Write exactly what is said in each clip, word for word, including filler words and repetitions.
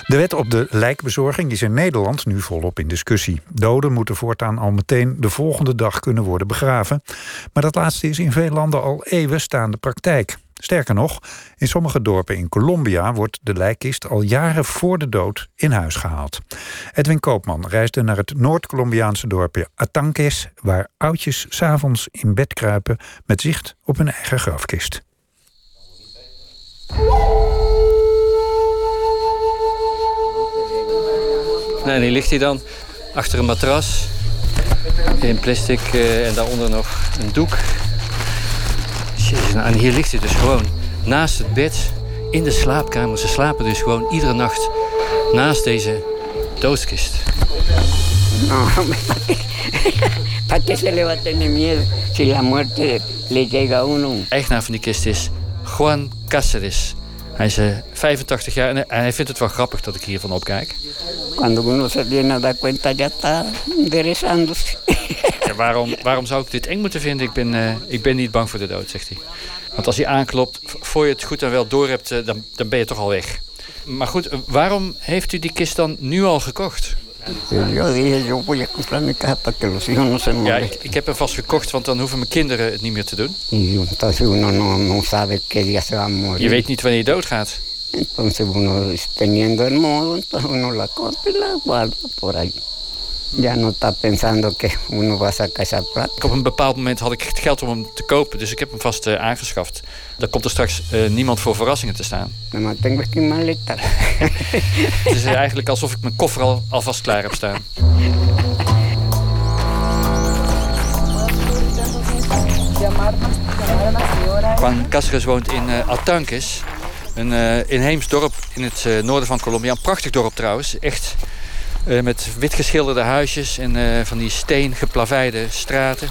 De wet op de lijkbezorging is in Nederland nu volop in discussie. Doden moeten voortaan al meteen de volgende dag kunnen worden begraven. Maar dat laatste is in veel landen al eeuwen staande praktijk. Sterker nog, in sommige dorpen in Colombia wordt de lijkkist al jaren voor de dood in huis gehaald. Edwin Koopman reisde naar het Noord-Colombiaanse dorpje Atanques, waar oudjes 's avonds in bed kruipen met zicht op hun eigen grafkist. Nou, die ligt hij dan achter een matras in plastic uh, en daaronder nog een doek. Jezus, nou, en hier ligt hij dus gewoon naast het bed in de slaapkamer. Ze slapen dus gewoon iedere nacht naast deze doodskist. No, ¿para qué se le va a tener miedo si la muerte le llega a uno? De eigenaar van die kist is Juan Cáceres. Hij is uh, vijfentachtig jaar en hij vindt het wel grappig dat ik hiervan opkijk. Cuando uno se viene a dar cuenta ya está enderezándose. Ja, waarom, waarom zou ik dit eng moeten vinden? Ik ben, uh, ik ben niet bang voor de dood, zegt hij. Want als hij aanklopt, voor je het goed en wel door hebt, uh, dan, dan ben je toch al weg. Maar goed, uh, waarom heeft u die kist dan nu al gekocht? Yo dije, yo voy a comprar mi casa para que los hijos no se Ja, ik, ik heb hem vast gekocht, want dan hoeven mijn kinderen het niet meer te doen. Y entonces uno no, no sabe qué día se va a morir. Je weet niet wanneer je doodgaat. Entonces uno teniendo el modo, entonces uno la compra y la guarda por ahí. Ya no está pensando que uno va a sacar esa plata. Op een bepaald moment had ik het geld om hem te kopen, dus ik heb hem vast uh, aangeschaft. Dan komt er straks uh, niemand voor verrassingen te staan. Me mantengo aquí maleta. Het is eigenlijk alsof ik mijn koffer al alvast klaar heb staan. Juan Cáceres woont in uh, Atanques, een uh, inheems dorp in het uh, noorden van Colombia. Een prachtig dorp trouwens, echt uh, met wit geschilderde huisjes en uh, van die steen geplaveide straten.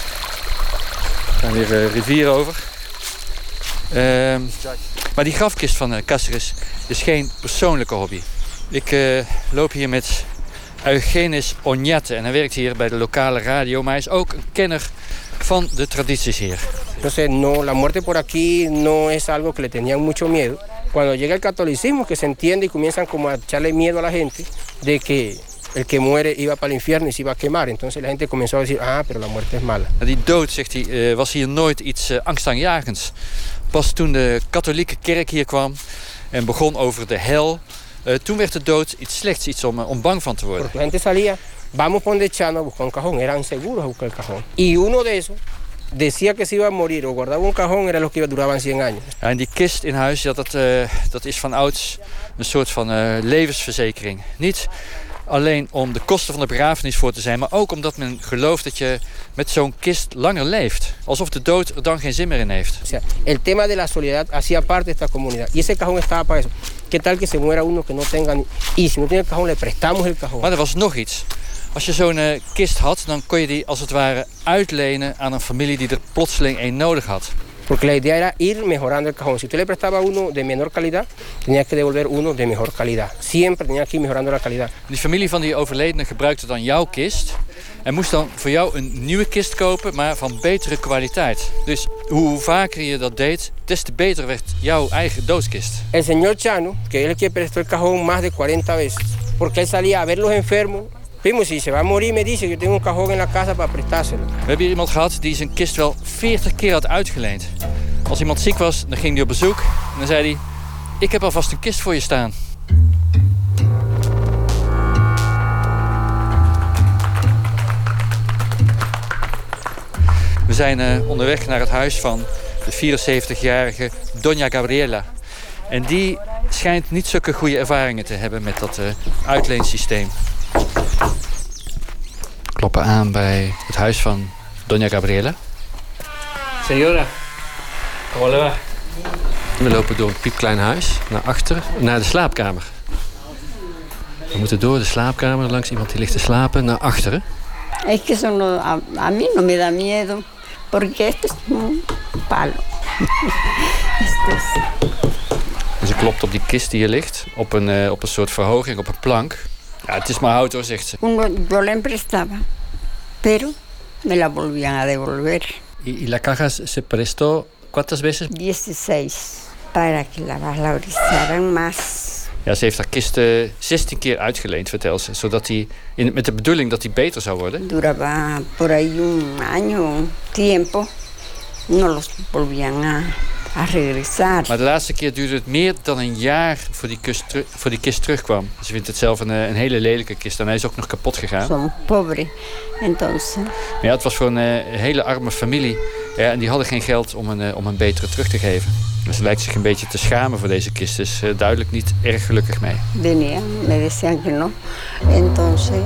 Er gaan weer uh, rivieren over. Uh, maar die grafkist van uh, Cáceres is geen persoonlijke hobby. Ik uh, loop hier met Eugenis Oñate en hij werkt hier bij de lokale radio, maar hij is ook een kenner van de tradities hier. Entonces, no, la muerte por aquí no es algo que le tenían mucho miedo. Cuando llega el catolicismo, que se entiende y comienzan como a echarle miedo a la gente de que el que muere iba para el infierno y se iba a quemar. Entonces la gente comenzó a decir, ah, pero la muerte es mala. Die dood, zegt hij, uh, was hier nooit iets uh, angstaanjagends. Pas toen de katholieke kerk hier kwam en begon over de hel, uh, toen werd de dood iets slechts, iets om, uh, om bang van te worden. Porque la gente salía, vamos por donde Chano a buscar un cajón, eran seguros a buscar el cajón. Y uno de esos decía que se iba a morir o guardaba un cajón, eran los que duraban cien años. Ja, en die kist in huis, ja, dat, uh, dat is van ouds een soort van uh, levensverzekering. Niet alleen om de kosten van de begrafenis voor te zijn, maar ook omdat men gelooft dat je met zo'n kist langer leeft. Alsof de dood er dan geen zin meer in heeft. O sea, el tema de la soledad hacía parte de esta comunidad. Y ese cajón estaba para eso. ¿Qué tal que se muera uno que no tenga ni... Y si no tiene el cajón, le prestamos el cajón. Maar er was nog iets. Als je zo'n uh, kist had, dan kon je die als het ware uitlenen aan een familie die er plotseling één nodig had. Porque la idea era ir mejorando el cajón. Si usted le prestaba uno de menor calidad, tenía que devolver uno de mejor calidad. Siempre tenía que ir mejorando la calidad. Die familie van die overledene gebruikte dan jouw kist en moest dan voor jou een nieuwe kist kopen, maar van betere kwaliteit. Dus hoe vaker je dat deed, des te beter werd jouw eigen doodskist. El señor Chano, que es el que prestó el cajón más de cuarenta veces, porque él salía a ver los enfermos. Primo, si se va a morir, me dice, yo tengo un cajón en la casa para prestárselo. We hebben hier iemand gehad die zijn kist wel veertig keer had uitgeleend. Als iemand ziek was, dan ging hij op bezoek en dan zei hij, ik heb alvast een kist voor je staan. We zijn uh, onderweg naar het huis van de vierenzeventigjarige Doña Gabriela. En die schijnt niet zulke goede ervaringen te hebben met dat uh, uitleensysteem. Kloppen aan bij het huis van Doña Gabriela. Señora, ¿cómo le va? We lopen door een piepklein huis naar achter, naar de slaapkamer. We moeten door de slaapkamer langs iemand die ligt te slapen naar achteren. Es que eso no, a, a mí no me da miedo, porque este es un palo. Este es... En ze klopt op die kist die hier ligt, op een, uh, op een soort verhoging, op een plank. Ja, het is maar hout hoor, zegt ze. Uno, yo la emprestaba, pero me la volvían a devolver. Y, y la caja se prestó, ¿cuántas veces? dieciséis, para que la valorizaran más. Ja, ze heeft haar kist uh, zestien keer uitgeleend, vertelt ze. Zodat die, in, met de bedoeling dat die beter zou worden. Duraba por ahí un año, tiempo. No los volvían a, a regresar. Maar de laatste keer duurde het meer dan een jaar voor die, kist, voor die kist terugkwam. Ze vindt het zelf een, een hele lelijke kist. En hij is ook nog kapot gegaan. Somos pobre, entonces. Maar ja, het was voor een uh, hele arme familie. Ja, en die hadden geen geld om een, uh, om een betere terug te geven. Dus ze lijkt zich een beetje te schamen voor deze kist. Dus uh, duidelijk niet erg gelukkig mee. Venía, me decían que no. Entonces.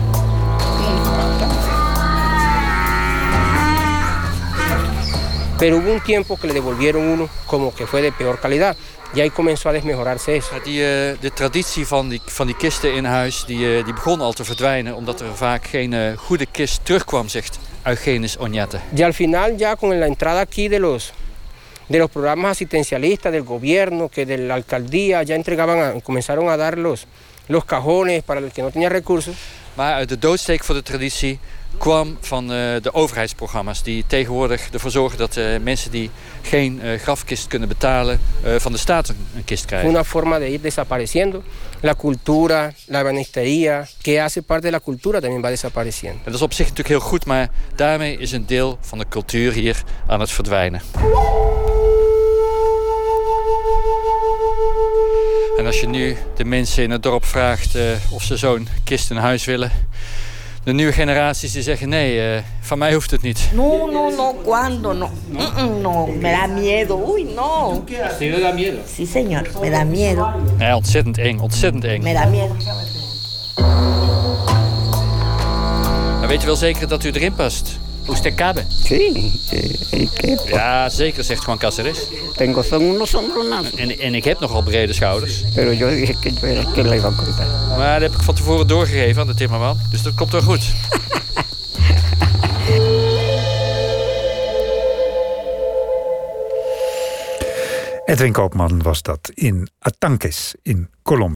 Pero hubo un tiempo que le devolvieron uno como que fue de peor calidad. Y ahí comenzó a desmejorarse eso. Die, uh, de traditie van die, van die kisten in huis die, uh, die begon al te verdwijnen. Omdat er vaak geen uh, goede kist terugkwam, zegt Eugenis Oñate. Y al final ya con la entrada aquí de los, de los programas asistencialistas del gobierno, que de la alcaldía ya entregaban, a, comenzaron a dar los, los cajones para el que no tenía recursos. Maar uit de doodsteek voor de traditie kwam van uh, de overheidsprogramma's die tegenwoordig ervoor zorgen dat uh, mensen die geen uh, grafkist kunnen betalen uh, van de staat een, een kist krijgen. Una forma de ir desapareciendo. La cultura, la ebanistería, que hace parte de la cultura también va desapareciendo. Dat is op zich natuurlijk heel goed, maar daarmee is een deel van de cultuur hier aan het verdwijnen. En als je nu de mensen in het dorp vraagt uh, of ze zo'n kist in huis willen, de nieuwe generaties die zeggen nee, uh, van mij hoeft het niet. No, no, no, ¿cuándo? No, Mm-mm, no, me da miedo, uy, no. ¿Sí le da miedo? Sí, señor, me da miedo. Ja, ontzettend eng, ontzettend eng. Me da miedo. Maar weet je wel zeker dat u erin past? Usted cabe? Sí, ¿y qué? Ja, zeker, zegt Juan Cáceres. Tengo son unos hombronazos. En, en ik heb nogal brede schouders. Pero yo dije que yo era el que la iba a contar. Maar dat heb ik van tevoren doorgegeven aan de timmerman. Dus dat komt wel goed. Edwin Koopman was dat in Atanques in Colombia.